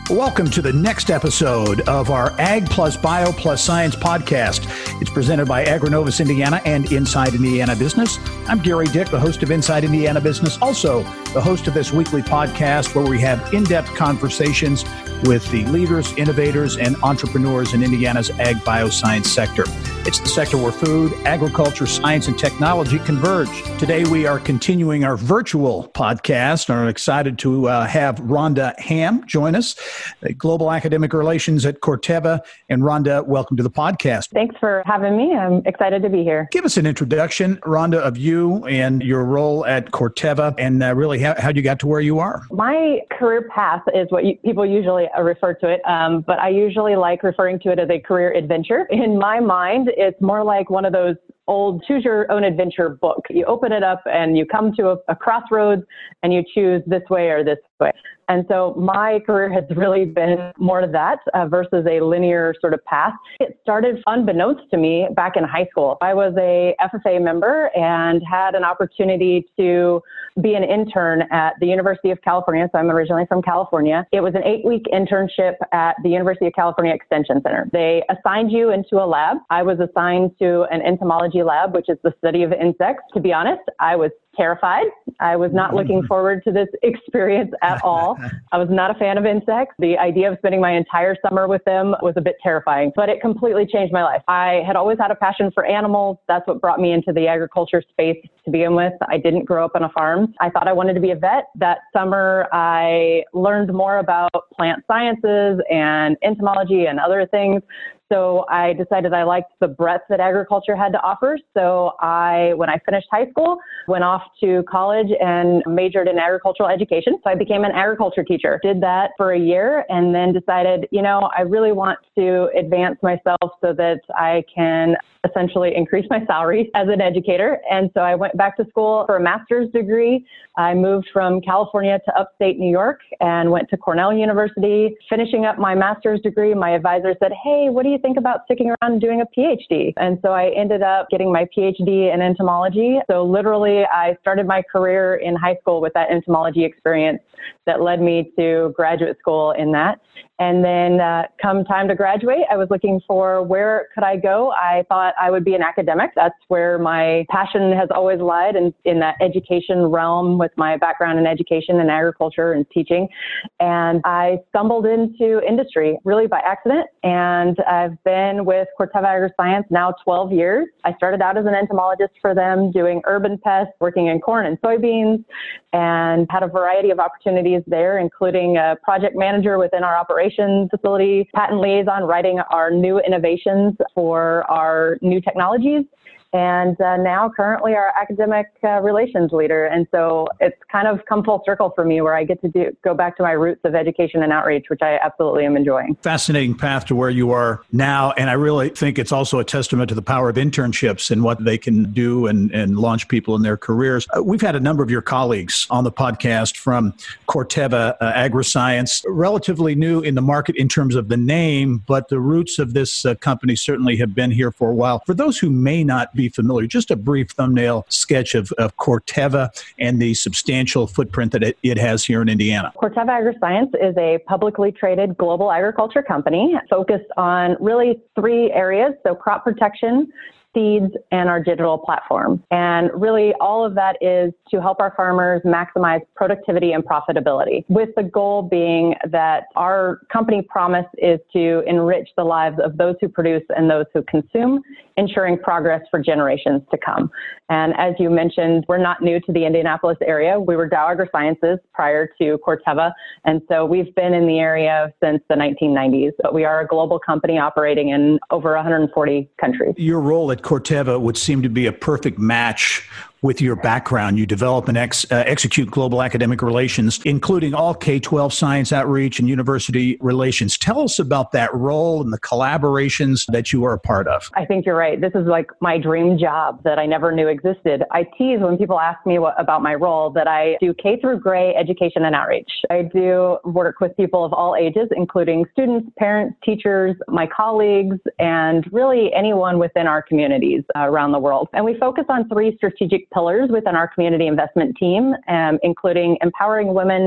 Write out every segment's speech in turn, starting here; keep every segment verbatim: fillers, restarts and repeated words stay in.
Welcome to the next episode of our Ag Plus Bio Plus Science podcast. It's presented by Agronovus Indiana and Inside Indiana Business. I'm Gary Dick, the host of Inside Indiana Business, also the host of this weekly podcast where we have in-depth conversations with the leaders, innovators, and entrepreneurs in Indiana's ag bioscience sector. It's the sector where food, agriculture, science, and technology converge. Today, we are continuing our virtual podcast, and I'm excited to uh, have Rhonda Hamm join us, Global Academic Relations at Corteva. And Rhonda, welcome to the podcast. Thanks for having me. I'm excited to be here. Give us an introduction, Rhonda, of you and your role at Corteva, and uh, really how, how you got to where you are. My career path is what you, people usually refer to it, um, but I usually like referring to it as a career adventure. In my mind, it's more like one of those old choose your own adventure book. You open it up and you come to a, a crossroads and you choose this way or this way. And so my career has really been more of that uh, versus a linear sort of path. It started unbeknownst to me back in high school. I was a F F A member and had an opportunity to be an intern at the University of California. So I'm originally from California. It was an eight-week internship at the University of California Extension Center. They assigned you into a lab. I was assigned to an entomology lab, which is the study of insects. To be honest, I was terrified. I was not looking forward to this experience at all. I was not a fan of insects. The idea of spending my entire summer with them was a bit terrifying, but it completely changed my life. I had always had a passion for animals. That's what brought me into the agriculture space to begin with. I didn't grow up on a farm. I thought I wanted to be a vet. That summer, I learned more about plant sciences and entomology and other things. So I decided I liked the breadth that agriculture had to offer. So I, when I finished high school, went off to college and majored in agricultural education. So I became an agriculture teacher, did that for a year, and then decided, you know, I really want to advance myself so that I can essentially increase my salary as an educator. And so I went back to school for a master's degree. I moved from California to upstate New York and went to Cornell University. Finishing up my master's degree, my advisor said, hey, what do you think about sticking around and doing a PhD? And so I ended up getting my PhD in entomology. So literally, I started my career in high school with that entomology experience that led me to graduate school in that. And then uh, come time to graduate, I was looking for where could I go. I thought I would be an academic. That's where my passion has always lied, in, in that education realm with my background in education and agriculture and teaching. And I stumbled into industry really by accident. And I've been with Corteva Agriscience now twelve years. I started out as an entomologist for them, doing urban pests, working in corn and soybeans, and had a variety of opportunities there, including a project manager within our operations facility, patent liaison, writing our new innovations for our new technologies, and uh, now currently our academic uh, relations leader. And so it's kind of come full circle for me where I get to do, go back to my roots of education and outreach, which I absolutely am enjoying. Fascinating path to where you are now. And I really think it's also a testament to the power of internships and what they can do and, and launch people in their careers. Uh, we've had a number of your colleagues on the podcast from Corteva uh, Agriscience, relatively new in the market in terms of the name, but the roots of this uh, company certainly have been here for a while. For those who may not be familiar, just a brief thumbnail sketch of, of Corteva and the substantial footprint that it, it has here in Indiana. Corteva Agriscience is a publicly traded global agriculture company focused on really three areas, so crop protection, seeds, and our digital platform. And really all of that is to help our farmers maximize productivity and profitability, with the goal being that our company promise is to enrich the lives of those who produce and those who consume, ensuring progress for generations to come. And as you mentioned, we're not new to the Indianapolis area. We were Dow AgroSciences prior to Corteva. And so we've been in the area since the nineteen nineties, but we are a global company operating in over one hundred forty countries. Your role at Corteva would seem to be a perfect match with your background. You develop and ex, uh, execute global academic relations, including all K twelve science outreach and university relations. Tell us about that role and the collaborations that you are a part of. I think you're right. This is like my dream job that I never knew existed. I tease when people ask me what, about my role that I do K through Gray education and outreach. I do work with people of all ages, including students, parents, teachers, my colleagues, and really anyone within our communities uh, around the world. And we focus on three strategic pillars within our community investment team, um, including empowering women,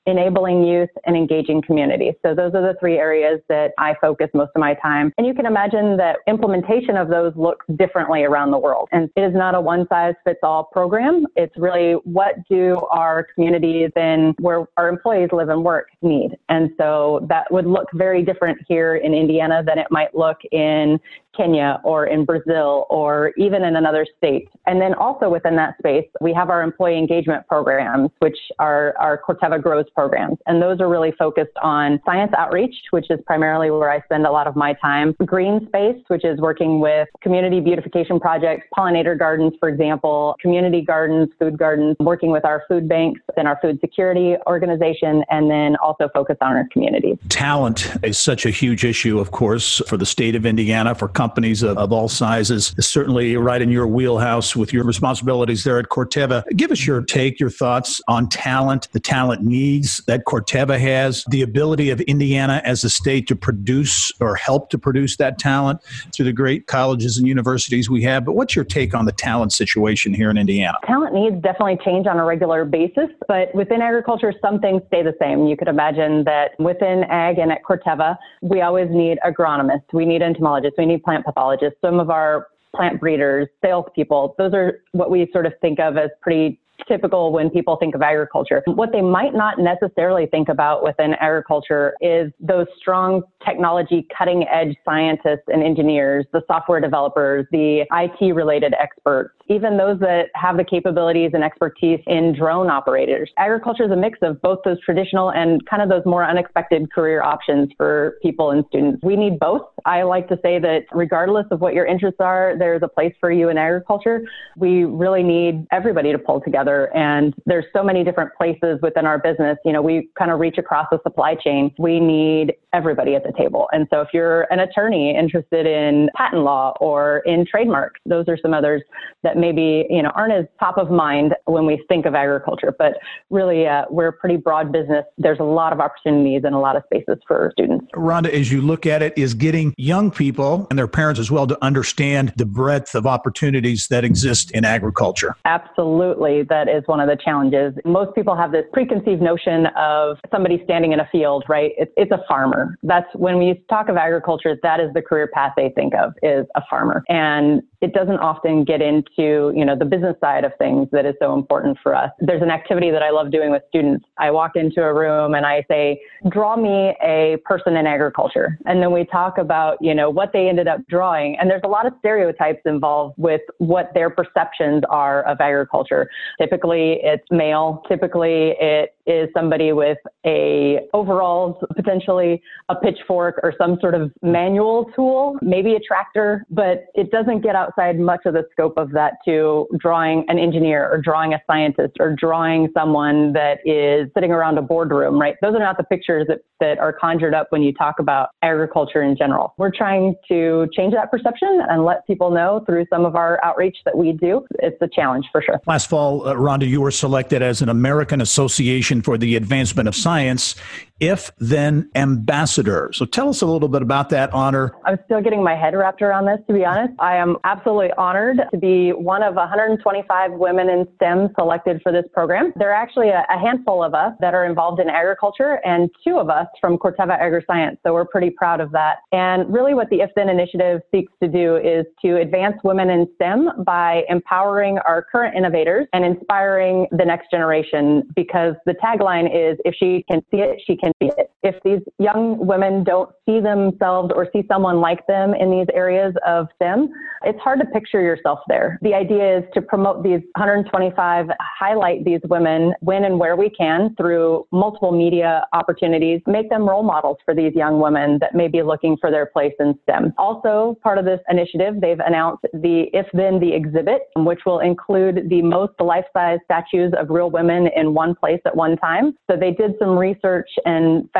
enabling youth, and engaging communities. So those are the three areas that I focus most of my time. And you can imagine that implementation of those looks differently around the world. And it is not a one-size-fits-all program. It's really what do our communities and where our employees live and work need. And so that would look very different here in Indiana than it might look in Kenya or in Brazil or even in another state. And then also within that space, we have our employee engagement programs, which are our Corteva Grows programs. And those are really focused on science outreach, which is primarily where I spend a lot of my time. Green space, which is working with community beautification projects, pollinator gardens, for example, community gardens, food gardens, working with our food banks and our food security organization, and then also focus on our communities. Talent is such a huge issue, of course, for the state of Indiana, for companies of, of all sizes. It's certainly right in your wheelhouse with your responsibilities there at Corteva. Give us your take, your thoughts on talent, the talent needs that Corteva has, the ability of Indiana as a state to produce or help to produce that talent through the great colleges and universities we have. But what's your take on the talent situation here in Indiana? Talent needs definitely change on a regular basis, but within agriculture, some things stay the same. You could imagine that within ag and at Corteva, we always need agronomists, we need entomologists, we need plant pathologists, some of our plant breeders, salespeople. Those are what we sort of think of as pretty typical when people think of agriculture. What they might not necessarily think about within agriculture is those strong technology, cutting edge scientists and engineers, the software developers, the I T related experts, even those that have the capabilities and expertise in drone operators. Agriculture is a mix of both those traditional and kind of those more unexpected career options for people and students. We need both. I like to say that regardless of what your interests are, there's a place for you in agriculture. We really need everybody to pull together. And there's so many different places within our business. You know, we kind of reach across the supply chain. We need everybody at the table. And so if you're an attorney interested in patent law or in trademarks, those are some others that maybe, you know, aren't as top of mind when we think of agriculture. But really, uh, we're a pretty broad business. There's a lot of opportunities and a lot of spaces for students. Rhonda, as you look at it, is getting young people and their parents as well to understand the breadth of opportunities that exist in agriculture. Absolutely. That is one of the challenges. Most people have this preconceived notion of somebody standing in a field, right? It's, it's a farmer. That's when we talk of agriculture, that is the career path they think of, is a farmer. And it doesn't often get into, you know, the business side of things that is so important for us. There's an activity that I love doing with students. I walk into a room and I say, draw me a person in agriculture. And then we talk about, you know, what they ended up drawing. And there's a lot of stereotypes involved with what their perceptions are of agriculture. Typically it's male. Typically it is somebody with a overalls, potentially a pitchfork or some sort of manual tool, maybe a tractor, but it doesn't get outside much of the scope of that to drawing an engineer or drawing a scientist or drawing someone that is sitting around a boardroom, right? Those are not the pictures that, that are conjured up when you talk about agriculture in general. We're trying to change that perception and let people know through some of our outreach that we do. It's a challenge for sure. Last fall, uh, Rhonda, you were selected as an American Association for the Advancement of Science If Then Ambassador. So tell us a little bit about that honor. I'm still getting my head wrapped around this, to be honest. I am absolutely honored to be one of one hundred twenty-five women in STEM selected for this program. There are actually a, a handful of us that are involved in agriculture and two of us from Corteva Agri-Science. So we're pretty proud of that. And really what the If Then initiative seeks to do is to advance women in STEM by empowering our current innovators and inspiring the next generation, because the tagline is, if she can see it, she can see it. If these young women don't see themselves or see someone like them in these areas of STEM, it's hard to picture yourself there. The idea is to promote these one hundred twenty-five, highlight these women when and where we can through multiple media opportunities, make them role models for these young women that may be looking for their place in STEM. Also, part of this initiative, they've announced the If Then the exhibit, which will include the most life-size statues of real women in one place at one time. So they did some research and found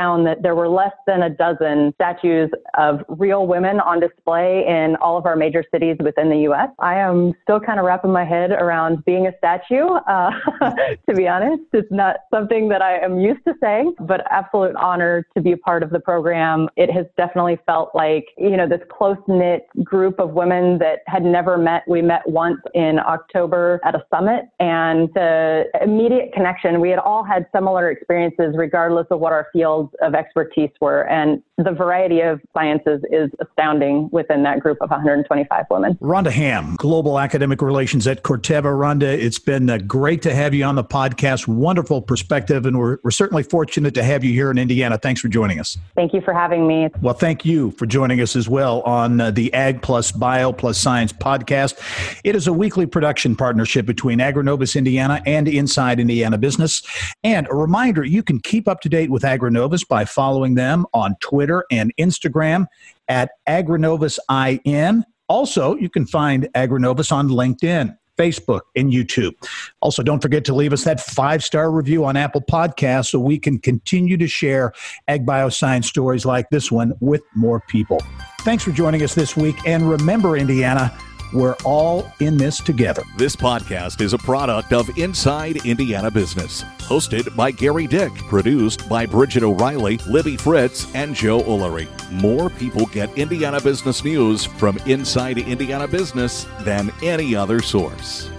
found that there were less than a dozen statues of real women on display in all of our major cities within the U S. I am still kind of wrapping my head around being a statue. Uh, to be honest, it's not something that I am used to saying, but absolute honor to be a part of the program. It has definitely felt like, you know, this close-knit group of women that had never met. We met once in October at a summit, and the immediate connection, we had all had similar experiences regardless of what our fields of expertise were. And the variety of sciences is astounding within that group of one hundred twenty-five women. Rhonda Hamm, Global Academic Relations at Corteva. Rhonda, it's been uh, great to have you on the podcast. Wonderful perspective, and we're, we're certainly fortunate to have you here in Indiana. Thanks for joining us. Thank you for having me. Well, thank you for joining us as well on uh, the Ag Plus Bio Plus Science podcast. It is a weekly production partnership between Agrinovus Indiana and Inside Indiana Business. And a reminder, you can keep up to date with Agrinovus by following them on Twitter and Instagram at AgrinovusIN. Also, you can find Agrinovus on LinkedIn, Facebook, and YouTube. Also, don't forget to leave us that five-star review on Apple Podcasts so we can continue to share ag bioscience stories like this one with more people. Thanks for joining us this week. And remember, Indiana, we're all in this together. This podcast is a product of Inside Indiana Business. Hosted by Gary Dick. Produced by Bridget O'Reilly, Libby Fritz, and Joe Ullery. More people get Indiana business news from Inside Indiana Business than any other source.